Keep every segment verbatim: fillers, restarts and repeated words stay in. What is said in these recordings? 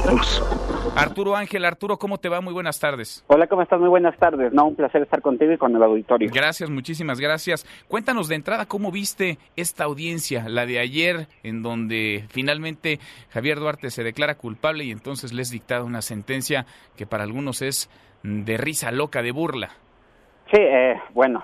Veracruz. Arturo Ángel, Arturo, ¿cómo te va? Muy buenas tardes. Hola, ¿cómo estás? Muy buenas tardes. No, un placer estar contigo y con el auditorio. Gracias, muchísimas gracias. Cuéntanos de entrada cómo viste esta audiencia, la de ayer, en donde finalmente Javier Duarte se declara culpable y entonces les dictada una sentencia que para algunos es de risa loca, de burla. Sí, eh, bueno,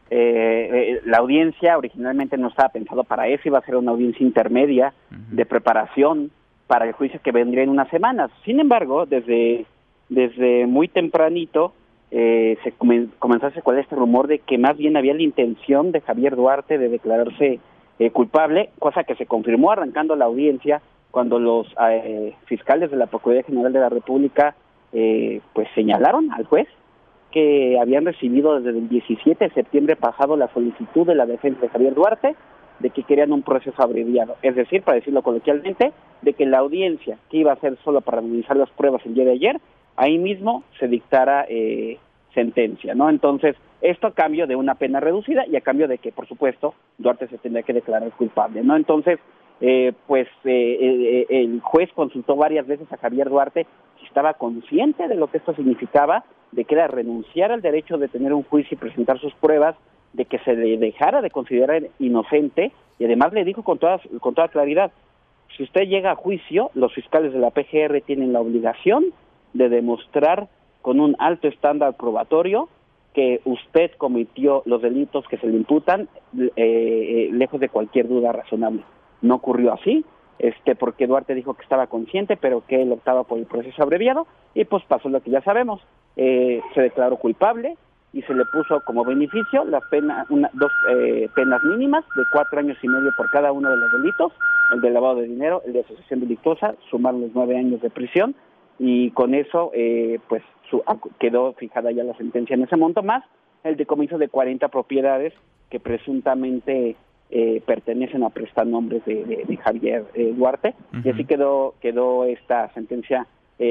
eh, eh, la audiencia originalmente no estaba pensado para eso, iba a ser una audiencia intermedia uh-huh. de preparación para el juicio que vendría en unas semanas. Sin embargo, desde, desde muy tempranito eh, se come, comenzó a circular este rumor de que más bien había la intención de Javier Duarte de declararse eh, culpable, cosa que se confirmó arrancando la audiencia cuando los eh, fiscales de la Procuraduría General de la República eh, pues señalaron al juez que habían recibido desde el diecisiete de septiembre pasado la solicitud de la defensa de Javier Duarte de que querían un proceso abreviado, es decir, para decirlo coloquialmente, de que la audiencia que iba a ser solo para analizar las pruebas el día de ayer, ahí mismo se dictara eh, sentencia, ¿no? Entonces, esto a cambio de una pena reducida y a cambio de que, por supuesto, Duarte se tendría que declarar culpable, ¿no? Entonces, eh, pues eh, eh, el juez consultó varias veces a Javier Duarte si estaba consciente de lo que esto significaba, de que era renunciar al derecho de tener un juicio y presentar sus pruebas, de que se le dejara de considerar inocente, y además le dijo con toda, con toda claridad, si usted llega a juicio, los fiscales de la P G R tienen la obligación de demostrar con un alto estándar probatorio que usted cometió los delitos que se le imputan eh, eh, lejos de cualquier duda razonable. No ocurrió así, este porque Duarte dijo que estaba consciente, pero que él optaba por el proceso abreviado, y pues pasó lo que ya sabemos, eh, se declaró culpable, y se le puso como beneficio las penas, una, dos eh, penas mínimas de cuatro años y medio por cada uno de los delitos, el de lavado de dinero, el de asociación delictuosa, sumaron los nueve años de prisión, y con eso eh, pues su, quedó fijada ya la sentencia en ese monto, más el decomiso de cuarenta propiedades que presuntamente eh, pertenecen a prestanombres de, de, de Javier eh, Duarte, uh-huh. y así quedó, quedó esta sentencia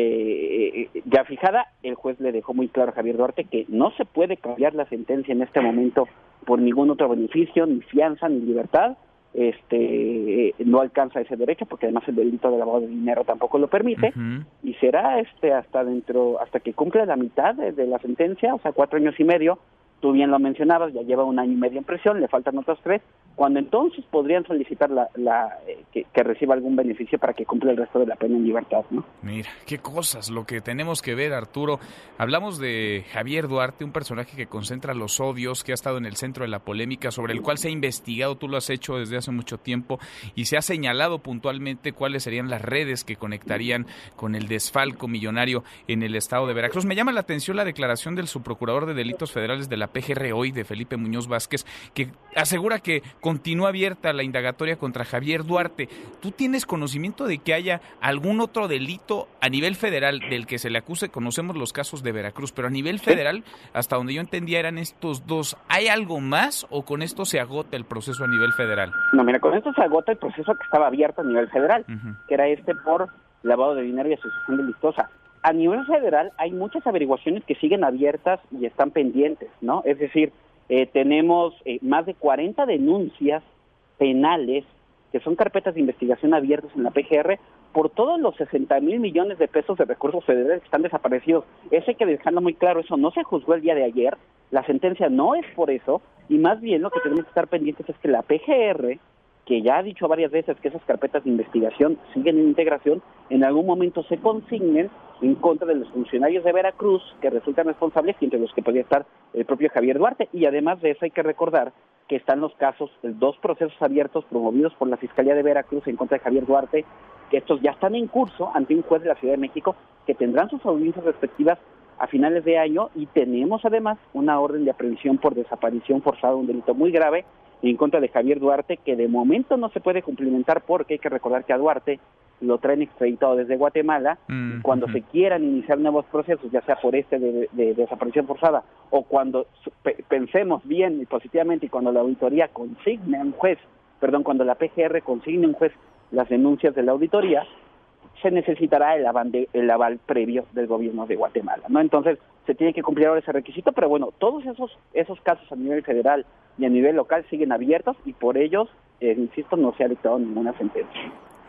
Eh, eh, ya fijada. El juez le dejó muy claro a Javier Duarte que no se puede cambiar la sentencia en este momento por ningún otro beneficio, ni fianza, ni libertad, este eh, no alcanza ese derecho porque además el delito de lavado de dinero tampoco lo permite, uh-huh. y será este hasta dentro, hasta que cumpla la mitad de, de la sentencia, o sea, cuatro años y medio. Tú bien lo mencionabas, ya lleva un año y medio en prisión, le faltan otros tres, cuando entonces podrían solicitar la, la eh, que, que reciba algún beneficio para que cumpla el resto de la pena en libertad, ¿no? Mira, qué cosas lo que tenemos que ver, Arturo. Hablamos de Javier Duarte, un personaje que concentra los odios, que ha estado en el centro de la polémica, sobre el cual se ha investigado, tú lo has hecho desde hace mucho tiempo, y se ha señalado puntualmente cuáles serían las redes que conectarían con el desfalco millonario en el estado de Veracruz. Me llama la atención la declaración del subprocurador de Delitos Federales de la P G R hoy, de Felipe Muñoz Vázquez, que asegura que continúa abierta la indagatoria contra Javier Duarte. ¿Tú tienes conocimiento de que haya algún otro delito a nivel federal del que se le acuse? Conocemos los casos de Veracruz, pero a nivel federal, hasta donde yo entendía, eran estos dos. ¿Hay algo más o con esto se agota el proceso a nivel federal? No, mira, con esto se agota el proceso que estaba abierto a nivel federal, uh-huh. que era este por lavado de dinero y asociación delictuosa. A nivel federal hay muchas averiguaciones que siguen abiertas y están pendientes, ¿no? Es decir, eh, tenemos eh, más de cuarenta denuncias penales que son carpetas de investigación abiertas en la P G R por todos los sesenta mil millones de pesos de recursos federales que están desaparecidos. Eso hay que dejarlo muy claro, eso no se juzgó el día de ayer, la sentencia no es por eso, y más bien lo que tenemos que estar pendientes es que la P G R, que ya ha dicho varias veces que esas carpetas de investigación siguen en integración, en algún momento se consignen en contra de los funcionarios de Veracruz que resultan responsables y entre los que podría estar el propio Javier Duarte. Y además de eso hay que recordar que están los casos, dos procesos abiertos promovidos por la Fiscalía de Veracruz en contra de Javier Duarte, que estos ya están en curso ante un juez de la Ciudad de México, que tendrán sus audiencias respectivas a finales de año, y tenemos además una orden de aprehensión por desaparición forzada, un delito muy grave en contra de Javier Duarte, que de momento no se puede cumplimentar porque hay que recordar que a Duarte lo traen extraditado desde Guatemala, mm, y cuando uh-huh. se quieran iniciar nuevos procesos, ya sea por este de, de, de desaparición forzada, o cuando pe- pensemos bien y positivamente, y cuando la auditoría consigne a un juez, perdón, cuando la P G R consigne a un juez las denuncias de la auditoría, se necesitará el aval, de, el aval previo del gobierno de Guatemala, ¿no? Entonces, se tiene que cumplir ahora ese requisito, pero bueno, todos esos esos casos a nivel federal y a nivel local siguen abiertos, y por ellos, eh, insisto, no se ha dictado ninguna sentencia.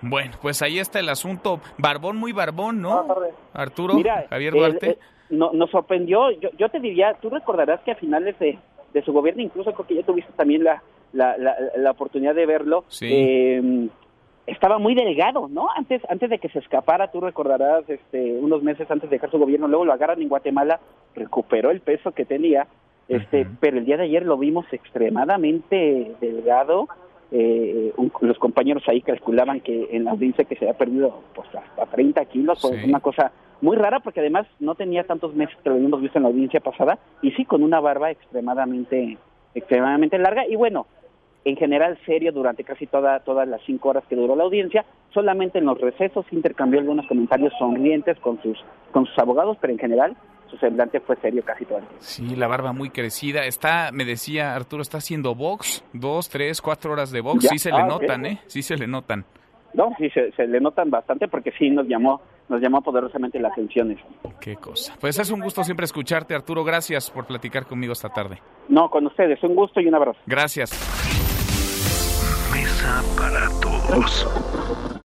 Bueno, pues ahí está el asunto. Barbón, muy barbón, ¿no? Arturo, Mira, Javier Duarte. Eh, eh, no, nos sorprendió. Yo, yo te diría, tú recordarás que a finales de, de su gobierno, incluso creo que ya tuviste también la, la, la, la oportunidad de verlo, sí. eh, estaba muy delgado, ¿no? Antes antes de que se escapara, tú recordarás, este, unos meses antes de dejar su gobierno, luego lo agarran en Guatemala, recuperó el peso que tenía, este, uh-huh. pero el día de ayer lo vimos extremadamente delgado. Eh, un, los compañeros ahí calculaban que en la audiencia que se había perdido pues hasta treinta kilos, pues sí. Una cosa muy rara, porque además no tenía tantos meses que lo habíamos visto en la audiencia pasada, y sí con una barba extremadamente extremadamente larga, y bueno, en general serio durante casi toda, todas las cinco horas que duró la audiencia. Solamente en los recesos intercambió algunos comentarios sonrientes con sus, con sus abogados, pero en general su semblante fue serio casi todo el tiempo. Sí, la barba muy crecida. Está, me decía Arturo, está haciendo box, dos, tres, cuatro horas de box. ¿Ya? Sí se ah, le notan, okay. ¿eh? Sí se le notan. No, sí, se, se le notan bastante porque sí nos llamó nos llamó poderosamente la atención eso. Qué cosa. Pues es un gusto siempre escucharte, Arturo. Gracias por platicar conmigo esta tarde. No, con ustedes. Un gusto y un abrazo. Gracias. Mesa para todos.